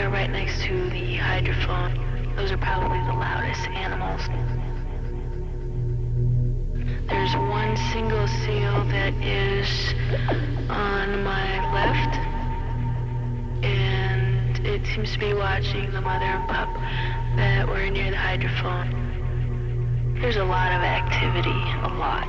pair right next to the hydrophone. Those are probably the loudest animals. There's one single seal that is on my left, and it seems to be watching the mother and pup that were near the hydrophone. There's a lot of activity, a lot.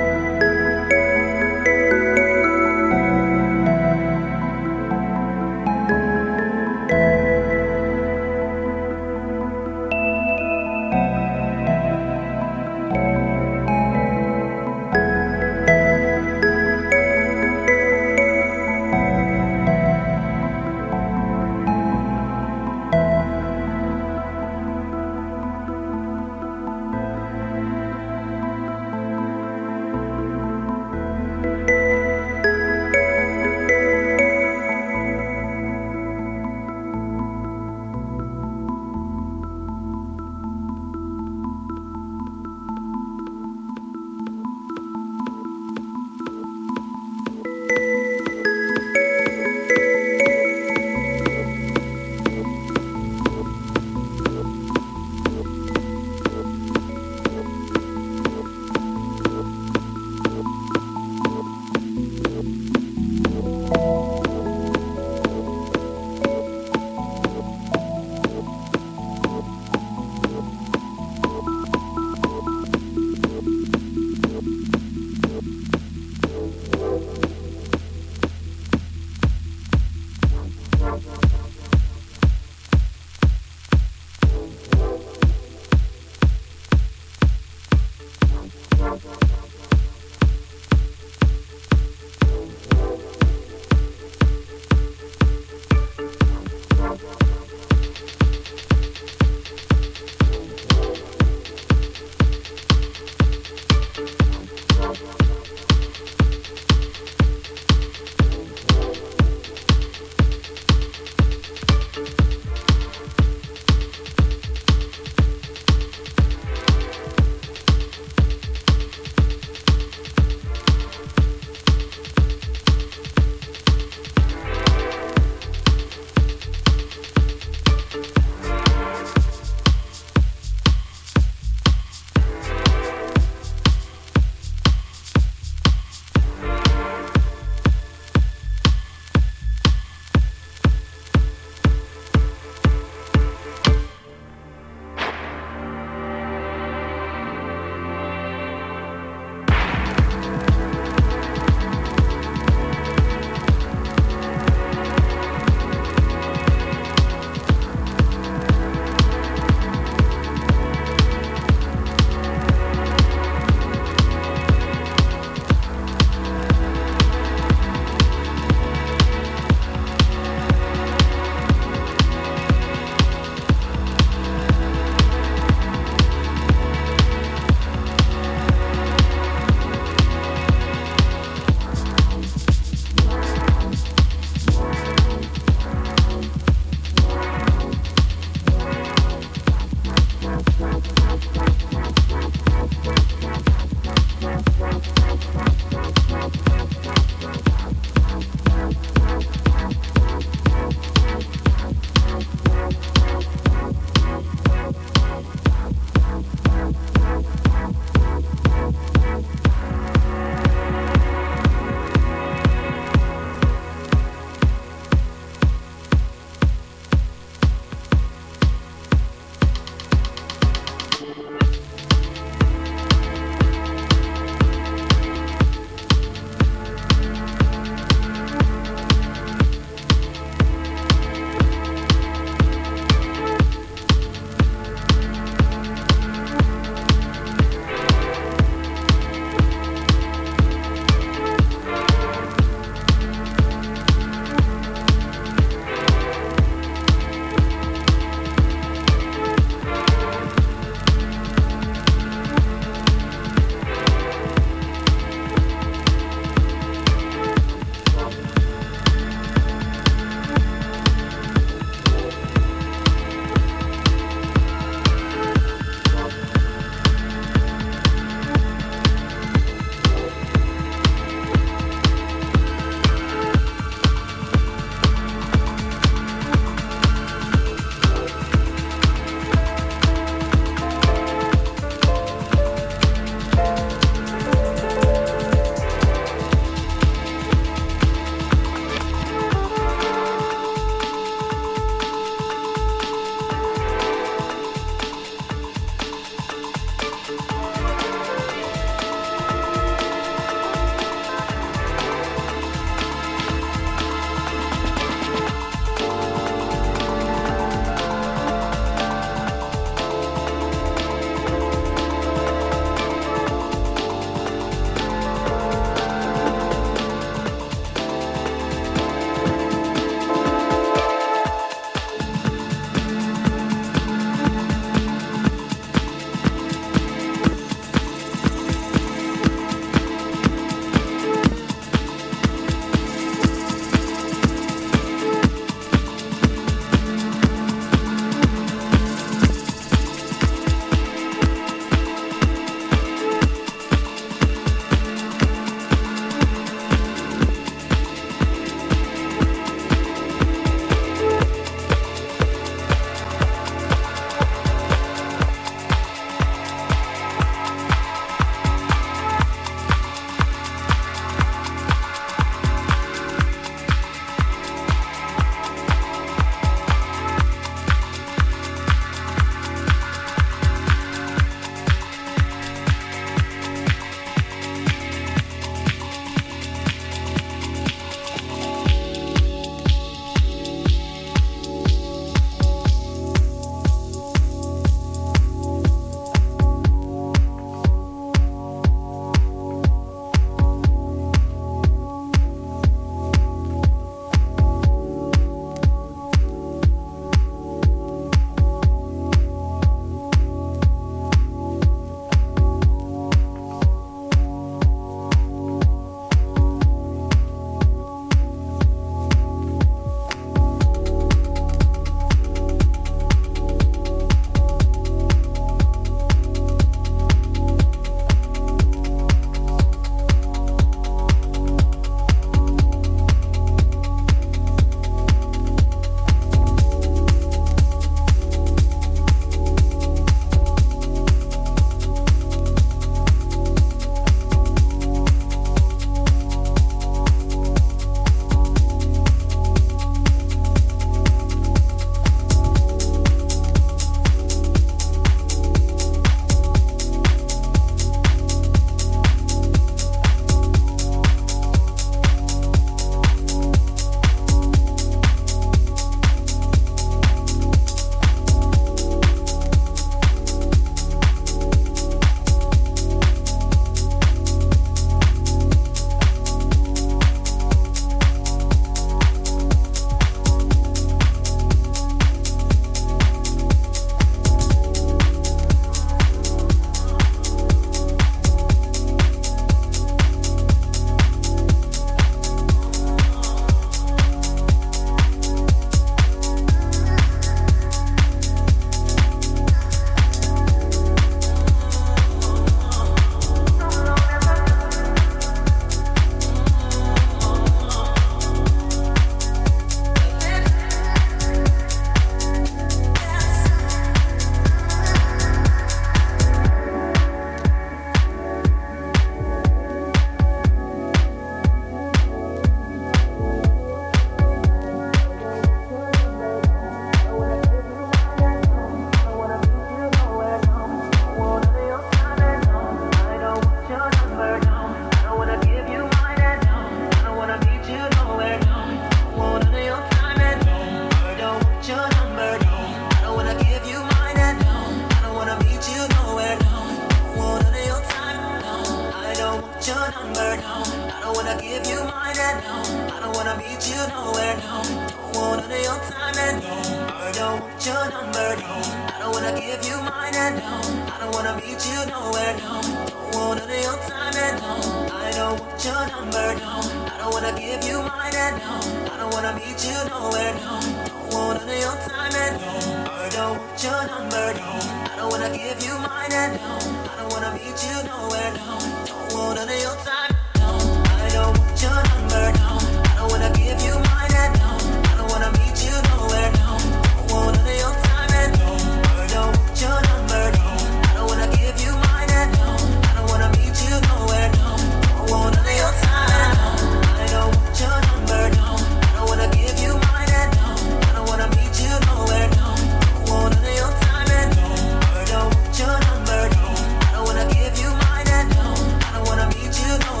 and no, I don't wanna meet you nowhere, no. Don't want none of your time and no, I don't want your number, no. I don't wanna give you mine and no, I don't wanna meet you nowhere, no. Don't want none of your time and no, I don't want your number, no. I don't wanna give you mine and no, I don't wanna meet you nowhere, no. Don't want none of your time and no, I don't want your number, no. I don't wanna give you mine and no, I don't wanna meet you nowhere, no. Don't want none of your time, no. I don't want your number, no. I don't wanna give you mine and no, I don't wanna meet you nowhere, no. Don't want none of your time and no, I don't want your number, no. I don't wanna give you mine and no, I don't wanna meet you nowhere, no. Don't want none of your time and no, I don't want your number, no. I don't wanna give you mine and no, I don't wanna meet you nowhere, no. Don't want none of your time and no, I don't want your number, no. I don't wanna give you mine and no, I don't wanna meet you nowhere.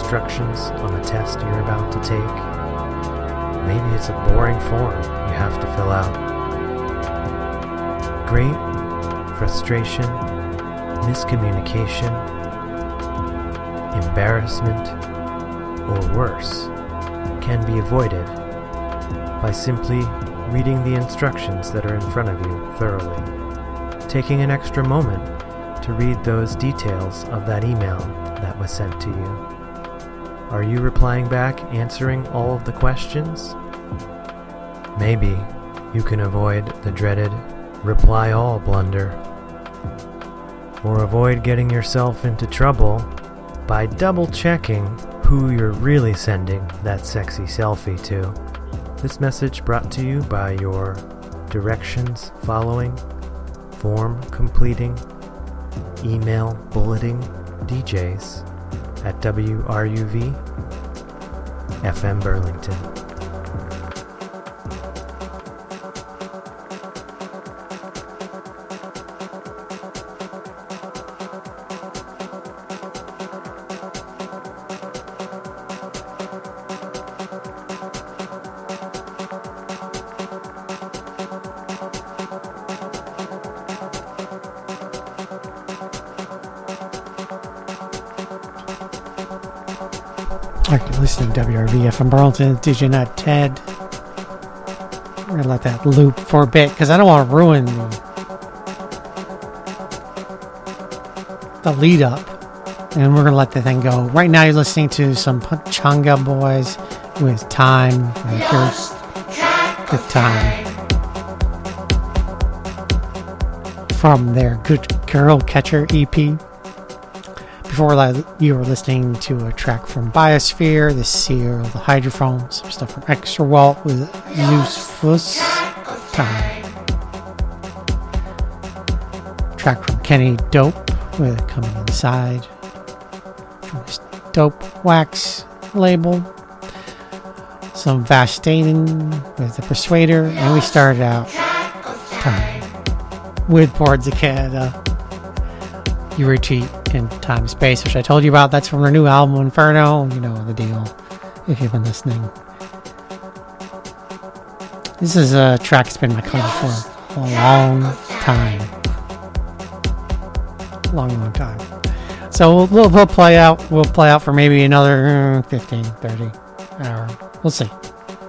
instructions on the test you're about to take. Maybe it's a boring form you have to fill out. Great frustration, miscommunication, embarrassment, or worse can be avoided by simply reading the instructions that are in front of you thoroughly, taking an extra moment to read those details of that email that was sent to you. Are you replying back, answering all of the questions? Maybe you can avoid the dreaded reply all blunder, or avoid getting yourself into trouble by double checking who you're really sending that sexy selfie to. This message brought to you by your directions following, form completing, email bulleting DJs at WRUV FM Burlington. Alright, you're listening to WRV from Burlington, DJ Nut Ted. We're going to let that loop for a bit because I don't want to ruin the lead up. And we're going to let the thing go. Right now you're listening to some Pachanga Boys with Time. Good Time. From their Good Girl Catcher EP. Before that, you were listening to a track from Biosphere, The Seer, The Hydrophone, some stuff from Extra Walt with Zeus Time. Track from Kenny Dope with Coming Inside. From his Dope Wax label. Some Vastating with The Persuader. And we started out Time with Boards of Canada. You Retreat in Time Space, which I told you about. That's from their new album Inferno. You know the deal if you've been listening. This is a track that's been in my collection for a long time. Long time. So we'll play out for maybe another 15, 30 hour. We'll see.